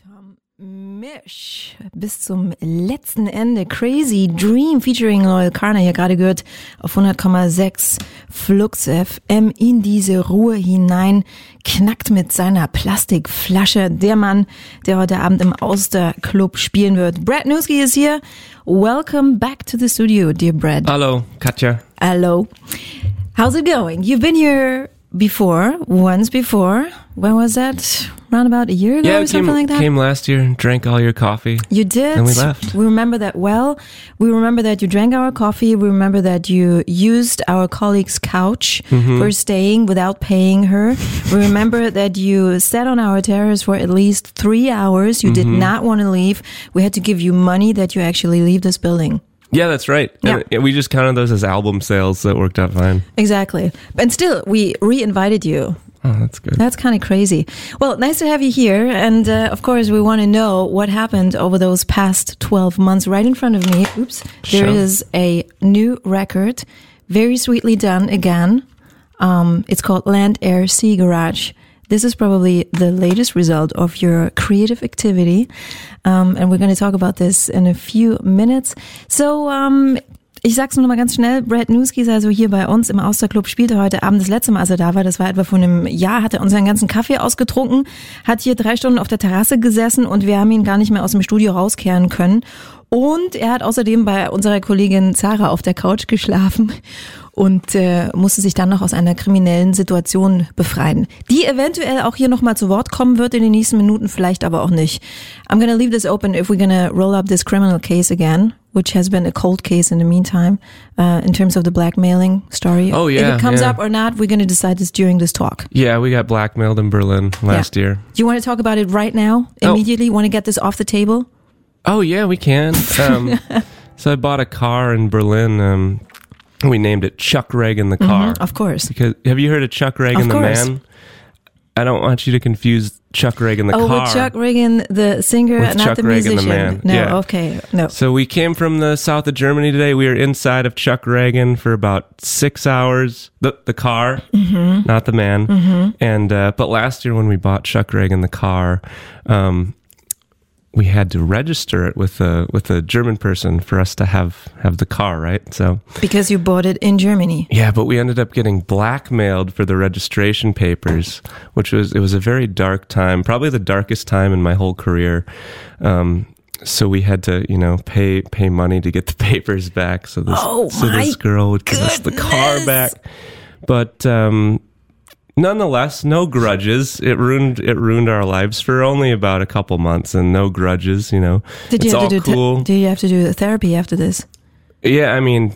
Tom Misch bis zum letzten Ende. Crazy Dream featuring Loyal Carner hier gerade gehört auf 100,6 Flux FM in diese Ruhe hinein. Knackt mit seiner Plastikflasche. Der Mann, der heute Abend im Auster-Club spielen wird. Brad Newski ist hier. Welcome back to the studio, dear Brad. Hello, Katja. Hello. How's it going? You've been here once before. When was that? Around about a year ago or something like that? Came last year and drank all your coffee. You did? And we left. We remember that well. We remember that you drank our coffee. We remember that you used our colleague's couch for staying without paying her. We remember that you sat on our terrace for at least 3 hours. You did not want to leave. We had to give you money that you actually leave this building. Yeah, that's right. Yeah. And we just counted those as album sales. That worked out fine. Exactly. And still, we re-invited you. Oh, that's good. That's kind of crazy. Well, nice to have you here. And of course, we want to know what happened over those past 12 months. Right in front of me, there is a new record, very sweetly done again. It's called Land, Air, Sea Garage. This is probably the latest result of your creative activity. And we're going to talk about this in a few minutes. So, ich sag's nur noch mal ganz schnell. Brad Newski ist also hier bei uns im Auster-Club, spielte heute Abend. Das letzte Mal, als er da war, das war etwa vor einem Jahr, hat er unseren ganzen Kaffee ausgetrunken, hat hier 3 Stunden auf der Terrasse gesessen und wir haben ihn gar nicht mehr aus dem Studio rauskehren können. Und er hat außerdem bei unserer Kollegin Zara auf der Couch geschlafen und musste sich dann noch aus einer kriminellen Situation befreien, die eventuell auch hier nochmal zu Wort kommen wird in den nächsten Minuten, vielleicht aber auch nicht. I'm gonna leave this open if we're gonna roll up this criminal case again, which has been a cold case in the meantime, in terms of the blackmailing story. Oh, yeah. If it comes up or not, we're gonna decide this during this talk. Yeah, we got blackmailed in Berlin last year. Do you want to talk about it right now? Immediately? Want to get this off the table? Oh, yeah, we can. So I bought a car in Berlin. We named it Chuck Reagan the car. Of course. Because have you heard of Chuck Reagan the man? I don't want you to confuse Chuck Reagan the car. Oh, with Chuck Reagan the singer, with not Chuck the Reagan musician. the man. No, yeah. Okay, no. So we came from the south of Germany today. We were inside of Chuck Reagan for about 6 hours. The car, not the man. And but last year when we bought Chuck Reagan the car, we had to register it with a German person for us to have the car, right? So because you bought it in Germany. Yeah, but we ended up getting blackmailed for the registration papers, it was a very dark time, probably the darkest time in my whole career. So we had to, pay money to get the papers back. So this girl would give us the car back. But nonetheless, no grudges. It ruined our lives for only about a couple months, and no grudges. Did you have to do cool. Do you have to do therapy after this? Yeah, I mean,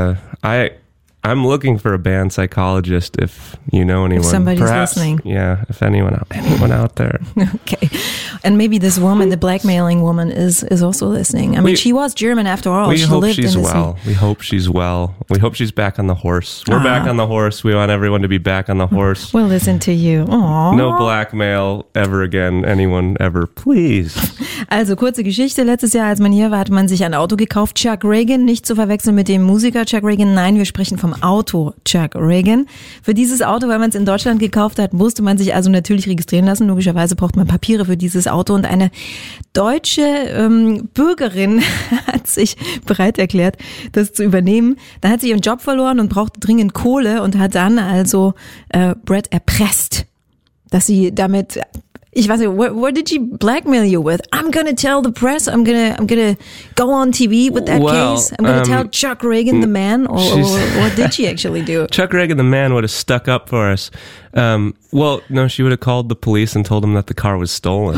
I'm looking for a band psychologist. If you know anyone, if somebody's perhaps, listening. Yeah, if anyone out there. Okay, and maybe this woman, the blackmailing woman, is also listening. I mean, she was German after all. We hope lived she's in well. We hope she's well. We hope she's back on the horse. We're back on the horse. We want everyone to be back on the horse. We'll listen to you. Aww. No blackmail ever again. Anyone ever, please. Also, kurze Geschichte. Letztes Jahr, als man hier war, hat man sich ein Auto gekauft. Chuck Reagan, nicht zu verwechseln mit dem Musiker Chuck Reagan. Nein, wir sprechen vom Auto Chuck Reagan. Für dieses Auto, weil man es in Deutschland gekauft hat, musste man sich also natürlich registrieren lassen. Logischerweise braucht man Papiere für dieses Auto. Und eine deutsche Bürgerin hat sich bereit erklärt, das zu übernehmen. Dann hat sie ihren Job verloren und brauchte dringend Kohle und hat dann also Brad erpresst, dass sie damit... Ich weiß nicht, what did she blackmail you with? I'm gonna tell the press. I'm gonna go on TV with that case. I'm gonna tell Chuck Reagan the man. Or what did she actually do? Chuck Reagan the man would have stuck up for us. Well, no, she would have called the police and told them that the car was stolen.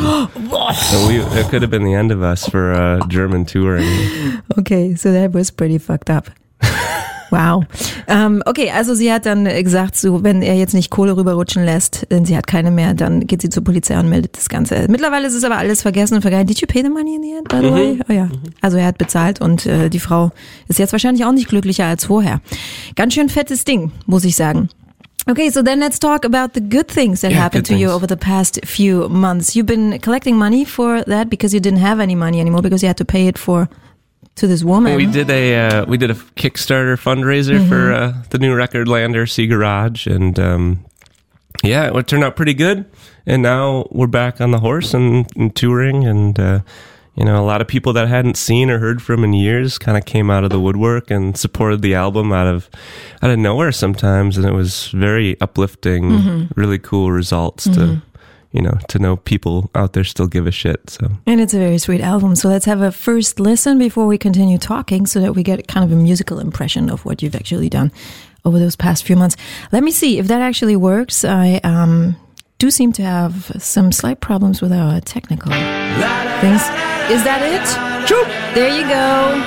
It could have been the end of us for a German touring. Okay, so that was pretty fucked up. Wow. Okay, also sie hat dann gesagt, so, wenn er jetzt nicht Kohle rüberrutschen lässt, denn sie hat keine mehr, dann geht sie zur Polizei und meldet das Ganze. Mittlerweile ist es aber alles vergessen und vergessen. Did you pay the money in the end, by the way? Oh ja. Also er hat bezahlt und die Frau ist jetzt wahrscheinlich auch nicht glücklicher als vorher. Ganz schön fettes Ding, muss ich sagen. Okay, so then let's talk about the good things that happened to you over the past few months. You've been collecting money for that because you didn't have any money anymore because you had to pay it to this woman. We did a Kickstarter fundraiser for the new record Land, Air, Sea Garage, and it turned out pretty good. And now we're back on the horse and touring, and you know, a lot of people that I hadn't seen or heard from in years kind of came out of the woodwork and supported the album out of nowhere sometimes, and it was very uplifting, really cool results to, you know, to know people out there still give a shit. So, and it's a very sweet album. So let's have a first listen before we continue talking, so that we get kind of a musical impression of what you've actually done over those past few months. Let me see if that actually works. I do seem to have some slight problems with our technical things. Is that it? Sure. There you go.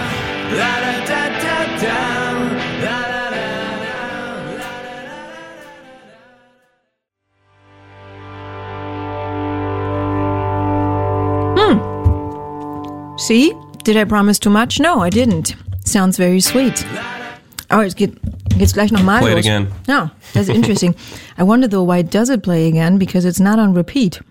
See? Did I promise too much? No, I didn't. Sounds very sweet. Oh, geht's gleich nochmal los. Play it again. Oh, that's interesting. I wonder though, why does it play again? Because it's not on repeat.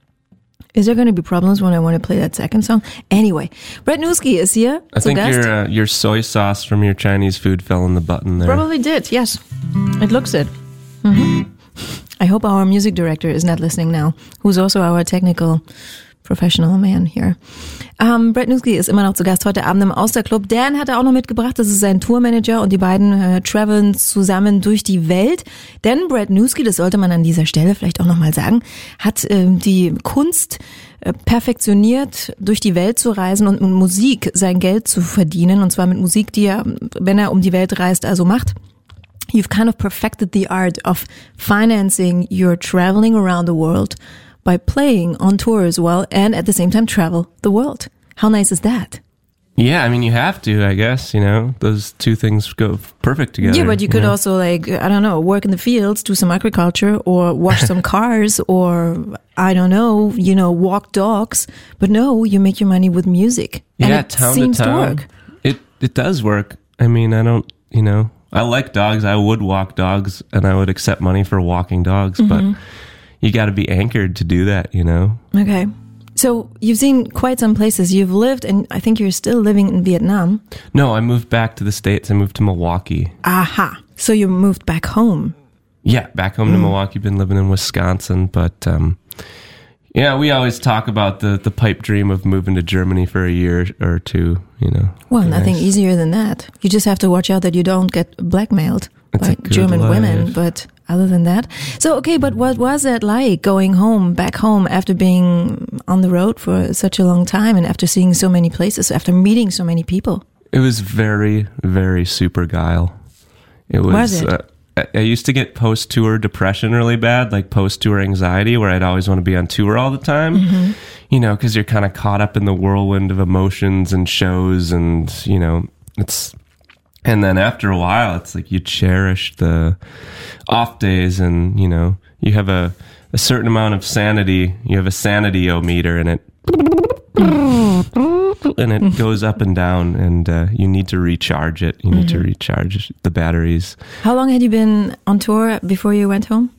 Is there going to be problems when I want to play that second song? Anyway, Brett Newski is here. I think your soy sauce from your Chinese food fell in the button there. Probably did, yes. It looks it. Mm-hmm. I hope our music director is not listening now, who's also our technical professional man here. Brett Newski ist immer noch zu Gast heute Abend im Austerclub. Dan hat er auch noch mitgebracht, das ist sein Tourmanager, und die beiden traveln zusammen durch die Welt. Denn Brett Newski, das sollte man an dieser Stelle vielleicht auch nochmal sagen, hat die Kunst perfektioniert, durch die Welt zu reisen und mit Musik sein Geld zu verdienen. Und zwar mit Musik, die er, wenn er um die Welt reist, also macht. You've kind of perfected the art of financing your traveling around the world by playing on tour as well, and at the same time travel the world. How nice is that? Yeah, I mean, you have to, I guess, you know, those two things go perfect together. Yeah, but you could also, like, I don't know, work in the fields, do some agriculture, or wash some cars, or, I don't know, you know, walk dogs. But no, you make your money with music. And yeah, it town seems to town. work. It does work. I mean, I don't, you know, I like dogs. I would walk dogs, and I would accept money for walking dogs, but you got to be anchored to do that, you know? Okay. So you've seen quite some places. You've lived, and I think you're still living in Vietnam. No, I moved back to the States. I moved to Milwaukee. Aha. So you moved back home. Yeah, back home to Milwaukee. Been living in Wisconsin, but yeah, we always talk about the pipe dream of moving to Germany for a year or two, you know. Well, nothing easier than that. You just have to watch out that you don't get blackmailed by German women, but other than that. So, okay, but what was that like going back home after being on the road for such a long time and after seeing so many places, after meeting so many people? It was very, very super geil. It was it? I used to get post-tour depression really bad, like post-tour anxiety, where I'd always want to be on tour all the time, you know, because you're kind of caught up in the whirlwind of emotions and shows, and, you know, and then after a while, it's like you cherish the off days, and, you know, you have a certain amount of sanity. You have a sanity-o-meter, and it goes up and down, and you need to recharge it. You need to recharge the batteries. How long had you been on tour before you went home?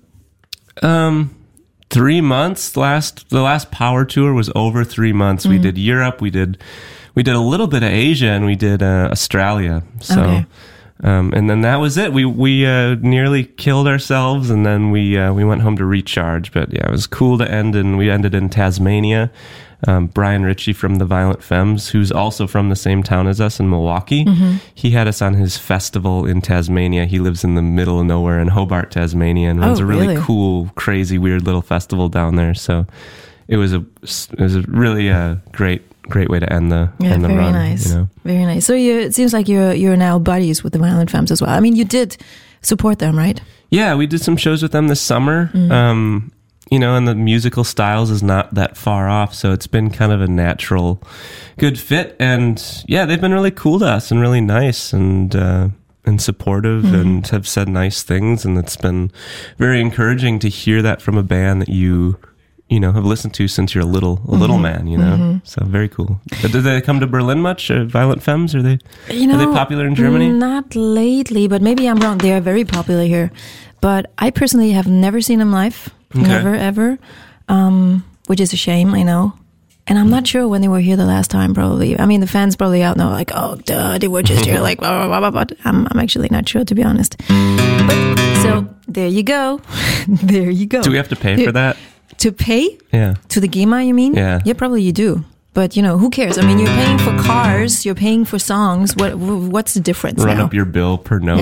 3 months. The last power tour was over 3 months. We did Europe. We did a little bit of Asia, and we did Australia. So, okay. And then that was it. We nearly killed ourselves, and then we went home to recharge. But yeah, it was cool to end, and we ended in Tasmania. Brian Ritchie from the Violent Femmes, who's also from the same town as us in Milwaukee. He had us on his festival in Tasmania. He lives in the middle of nowhere in Hobart, Tasmania, and runs a really cool, crazy, weird little festival down there. So it was a really great way to end the very run. Nice. You know? Very nice. So it seems like you're now buddies with the Violent Femmes as well. I mean, you did support them, right? Yeah, we did some shows with them this summer. You know, and the musical styles is not that far off, so it's been kind of a natural, good fit. And yeah, they've been really cool to us and really nice and supportive and have said nice things. And it's been very encouraging to hear that from a band that you know, have listened to since you're a little man, you know. So very cool. Did they come to Berlin much? Violent Femmes? Are they popular in Germany? Not lately, but maybe I'm wrong. They are very popular here. But I personally have never seen them live. Okay. Never, ever. Which is a shame, I know. And I'm not sure when they were here the last time, probably. I mean, the fans probably out now, like, oh, duh, they were just here, like, blah, blah, blah, blah. But I'm actually not sure, to be honest. But, so, there you go. There you go. Do we have to pay for that? To pay? Yeah. To the GEMA, you mean? Yeah. Yeah, probably you do. But, who cares? I mean, you're paying for cars, you're paying for songs. What's the difference Run now? up your bill per note.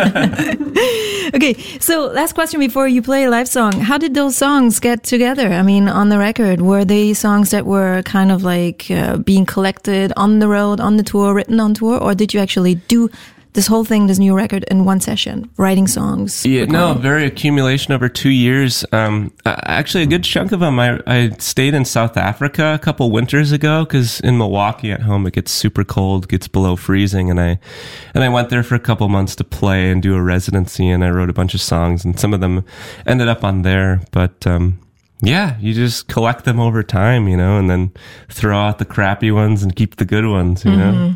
Okay, so last question before you play a live song. How did those songs get together? I mean, on the record, were they songs that were kind of like being collected on the road, on the tour, written on tour? Or did you actually do this whole thing, this new record, in one session, writing songs? Yeah, no, very accumulation over 2 years. Actually, a good chunk of them, I stayed in South Africa a couple winters ago, because in Milwaukee at home it gets super cold, gets below freezing, and I went there for a couple months to play and do a residency, and I wrote a bunch of songs, and some of them ended up on there, but yeah, you just collect them over time, and then throw out the crappy ones and keep the good ones, you know?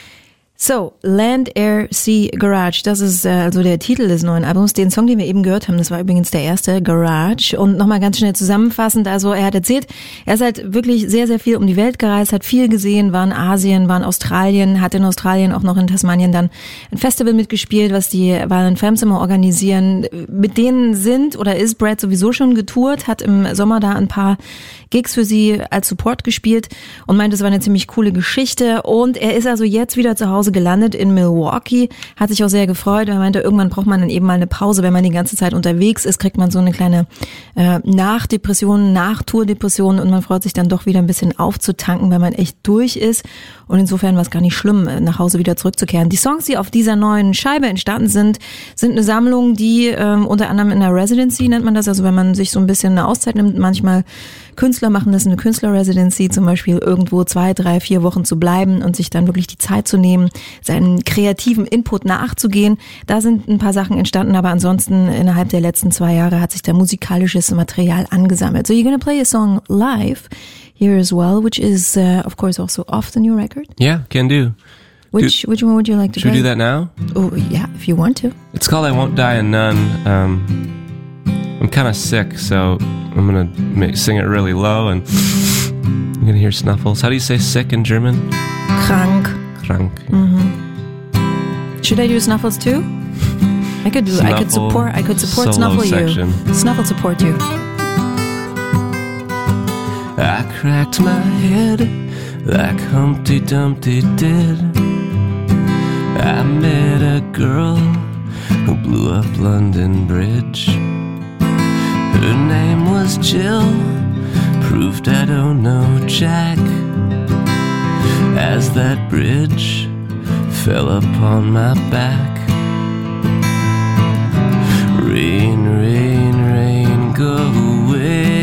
So, Land, Air, Sea, Garage, das ist also der Titel des neuen Albums. Den Song, den wir eben gehört haben, das war übrigens der erste, Garage. Und nochmal ganz schnell zusammenfassend, also er hat erzählt, er ist halt wirklich sehr, sehr viel um die Welt gereist, hat viel gesehen, war in Asien, war in Australien, hat in Australien auch noch in Tasmanien dann ein Festival mitgespielt, was die Violent Femmes immer organisieren. Mit denen ist Brad sowieso schon getourt, hat im Sommer da ein paar Gigs für sie als Support gespielt und meint, es war eine ziemlich coole Geschichte. Und er ist also jetzt wieder zu Hause gelandet in Milwaukee, hat sich auch sehr gefreut. Er meinte, irgendwann braucht man dann eben mal eine Pause, wenn man die ganze Zeit unterwegs ist, kriegt man so eine kleine Nachdepression, Nachtourdepression und man freut sich dann doch wieder ein bisschen aufzutanken, weil man echt durch ist. Und insofern war es gar nicht schlimm, nach Hause wieder zurückzukehren. Die Songs, die auf dieser neuen Scheibe entstanden sind eine Sammlung, die unter anderem in der Residency nennt man das, also wenn man sich so ein bisschen eine Auszeit nimmt, manchmal Künstler machen das, eine Künstler-Residency, zum Beispiel irgendwo 2, 3, 4 Wochen zu bleiben und sich dann wirklich die Zeit zu nehmen, seinen kreativen Input nachzugehen. Da sind ein paar Sachen entstanden, aber ansonsten innerhalb der letzten 2 Jahre hat sich da musikalisches Material angesammelt. So you're gonna play a song live here as well, which is of course also off the new record. Yeah, can do. Which one would you like to play? Should we do that now? Oh yeah, if you want to. It's called I Won't Die a Nun. I'm kind of sick, so I'm gonna sing it really low, and you're gonna hear snuffles. How do you say sick in German? Krank. Krank. Mm-hmm. Should I do snuffles too? I could support Snuffle section. you. Snuffle support you. I cracked my head like Humpty Dumpty did. I met a girl who blew up London Bridge. Her name was Jill, proved I don't know Jack. As that bridge fell upon my back. Rain, rain, rain, go away.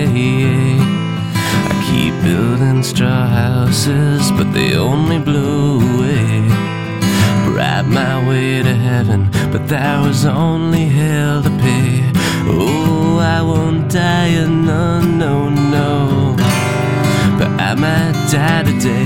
I keep building straw houses, but they only blow away. Bribe my way to heaven, but there was only hell to pay. Oh, I won't die a nun, no, no, but I might die today.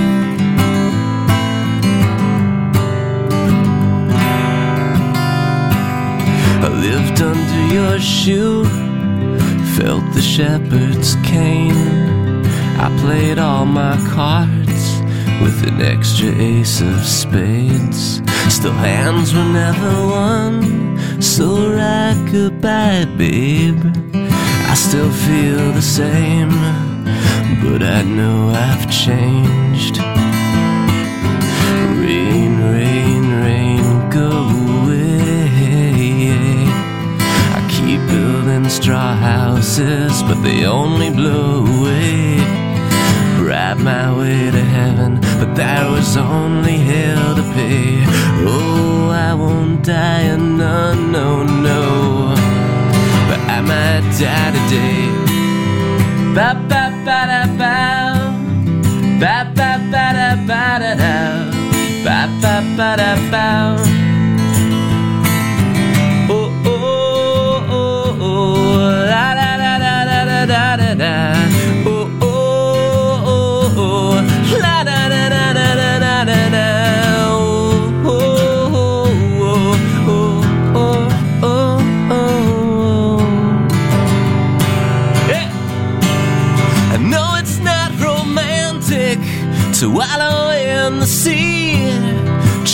I lived under your shoe, felt the shepherd's cane. I played all my cards with an extra ace of spades. Still hands were never won, so right goodbye, babe. I still feel the same, but I know I've changed. Rain, rain, rain, go away. I keep building straw houses, but they only blow away. Bribe my way to heaven, but there was only hell to pay. Oh, I won't die a nun, no, no, but I might die today. Ba ba ba da ba, ba ba ba da ba da da, ba ba ba da ba. Oh oh oh oh, la la la la la da da da. Oh oh oh oh, la da da da da da da da. To wallow in the sea,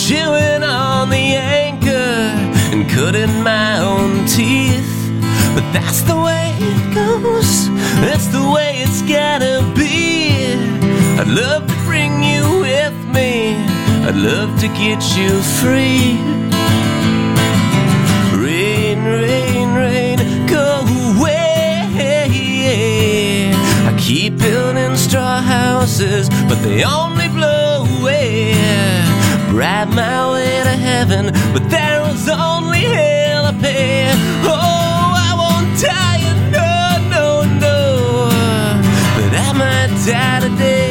chewing on the anchor and cutting my own teeth. But that's the way it goes. That's the way it's gotta be. I'd love to bring you with me. I'd love to get you free. Rain, rain, rain, go away. I keep building straw houses, but they only blow away. Bribe my way to heaven, but there was only hell to pay. Oh, I won't die, no, no, no, but I might die today.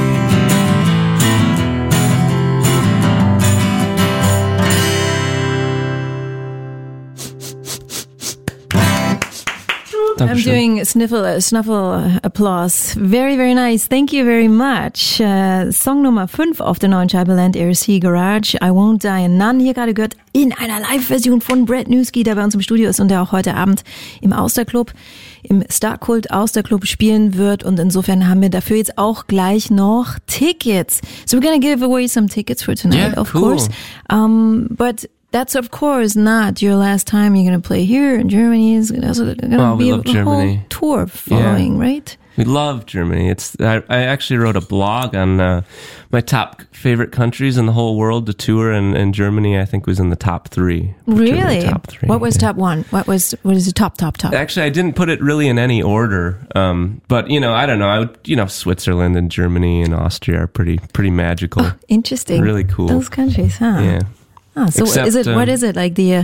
I'm doing snuffle applause. Very, very nice. Thank you very much. Song Nummer 5 auf der neuen Scheibe Land RC Garage. I Won't Die and None. Hier gerade gehört in einer Live-Version von Brad Newski, der bei uns im Studio ist und der auch heute Abend im Austerclub, im Starkult Austerclub spielen wird. Und insofern haben wir dafür jetzt auch gleich noch Tickets. So we're gonna give away some tickets for tonight, of course. But that's, of course, not your last time you're going to play here in Germany. It's going to be a whole tour following, right? We love Germany. I actually wrote a blog on my top favorite countries in the whole world to tour, and Germany, I think, was in the top 3. Really? Top 3. What was top 1? What is the top? Actually, I didn't put it really in any order. But, I don't know. Switzerland and Germany and Austria are pretty magical. Oh, interesting. Really cool. Those countries, huh? Yeah. So except, what is it like the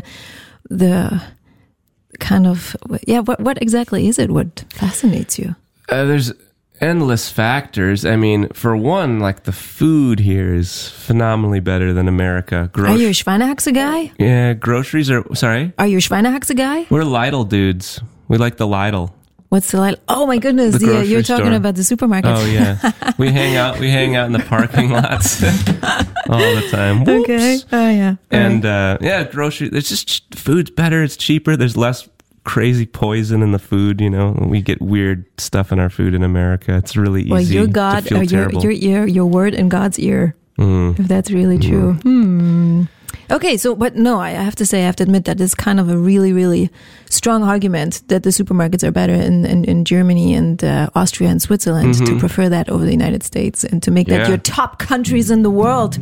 kind of, what exactly is it? What fascinates you? There's endless factors. I mean, for one, like the food here is phenomenally better than America. Are you a Schweinehaxe guy? Yeah, groceries are, sorry? Are you a Schweinehaxe guy? We're Lidl dudes. We like the Lidl. What's the Lidl? Oh my goodness, you're talking about the supermarket. Oh yeah, we hang out in the parking lots all the time. Whoops. Okay. Oh yeah. And grocery. There's just food's better. It's cheaper. There's less crazy poison in the food. We get weird stuff in our food in America. It's really easy. Well, your God, to feel terrible. Your ear, your word in God's ear. If that's really true. Okay, but no, I have to admit that it's kind of a really, really strong argument that the supermarkets are better in Germany and Austria and Switzerland, to prefer that over the United States and to make that your top countries in the world.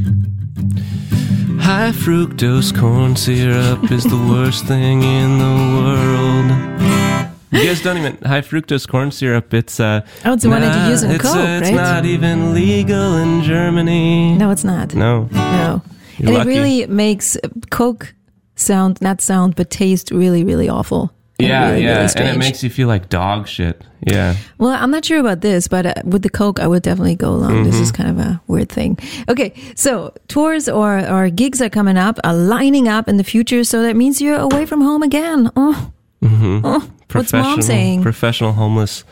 High fructose corn syrup is the worst thing in the world. You guys don't even high fructose corn syrup. It's the one that you use in Coke, right? It's not even legal in Germany. No, it's not. No. You're and lucky. It really makes Coke but taste really, really awful. Yeah, really, yeah, really and it makes you feel like dog shit. Yeah. Well, I'm not sure about this, but with the Coke, I would definitely go along. This is kind of a weird thing. Okay, so tours or gigs are coming up, are lining up in the future, so that means you're away from home again. What's Mom saying? Professional homeless.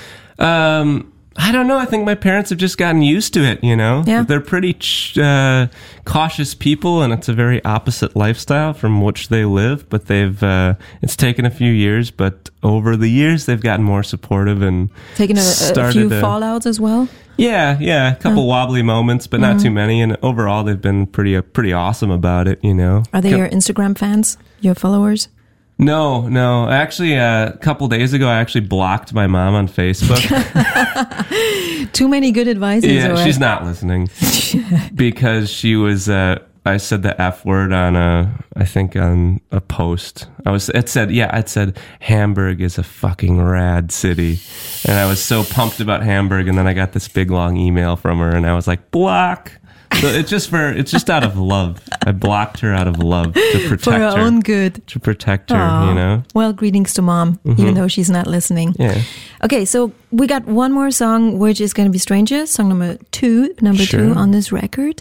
I don't know. I think my parents have just gotten used to it, Yeah. They're pretty cautious people, and it's a very opposite lifestyle from which they live, but it's taken a few years, but over the years, they've gotten more supportive and taken a few fallouts as well? Yeah. A couple wobbly moments, but not too many, and overall, they've been pretty awesome about it, Are they your Instagram fans, your followers? No. Actually, a couple days ago, I actually blocked my mom on Facebook. Too many good advices. Yeah, she's not listening because she was. I said the F word on a post. It said Hamburg is a fucking rad city, and I was so pumped about Hamburg, and then I got this big long email from her, and I was like, block. So it's just out of love. I blocked her out of love to protect her. For her own good. To protect her, Well, greetings to Mom, even though she's not listening. Yeah. Okay, so we got one more song, which is going to be Stranger, song number 2 on this record,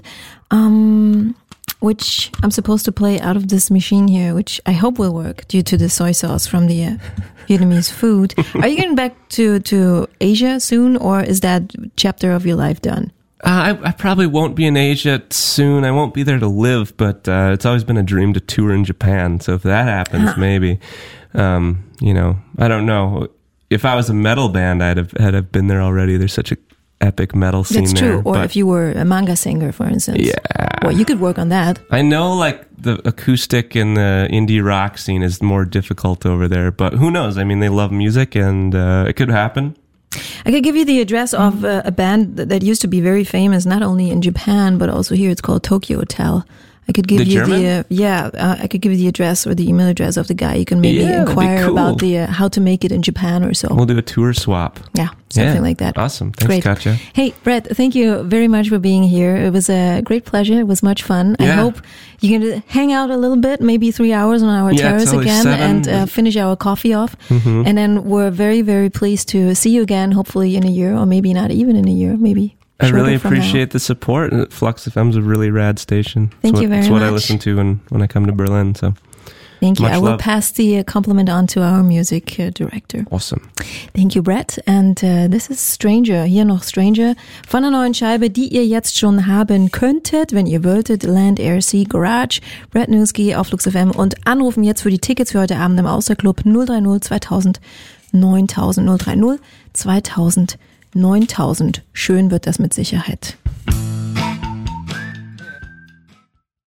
which I'm supposed to play out of this machine here, which I hope will work due to the soy sauce from the Vietnamese food. Are you getting back to Asia soon, or is that chapter of your life done? I probably won't be in Asia soon. I won't be there to live, but it's always been a dream to tour in Japan. So if that happens, maybe, I don't know. If I was a metal band, I'd have been there already. There's such a epic metal scene. That's true. Or if you were a manga singer, for instance. Yeah. Well, you could work on that. I know like the acoustic and the indie rock scene is more difficult over there, but who knows? I mean, they love music and it could happen. I could give you the address of a band that used to be very famous, not only in Japan, but also here. It's called Tokyo Hotel. I could give you I could give you the address or the email address of the guy. You can maybe inquire about the how to make it in Japan or so. We'll do a tour swap. Yeah, something like that. Awesome. Thanks, great. Katja. Hey, Brett, thank you very much for being here. It was a great pleasure. It was much fun. Yeah. I hope you can hang out a little bit, maybe 3 hours on our terrace again and finish our coffee off. Mm-hmm. And then we're very, very pleased to see you again, hopefully in a year or maybe not even in a year, maybe. I really appreciate the support. Flux FM's a really rad station. Thank you very much. It's what I listen to when I come to Berlin. So, thank you. I will pass the compliment on to our music director. Awesome. Thank you, Brett. And this is Stranger. Hier noch Stranger von einer neuen Scheibe, die ihr jetzt schon haben könntet, wenn ihr wolltet. Land, Air, Sea, Garage, Brett Newski auf Flux FM und anrufen jetzt für die Tickets für heute Abend im Außerclub 030 2000 9000 030 2000 9000. Schön wird das mit Sicherheit.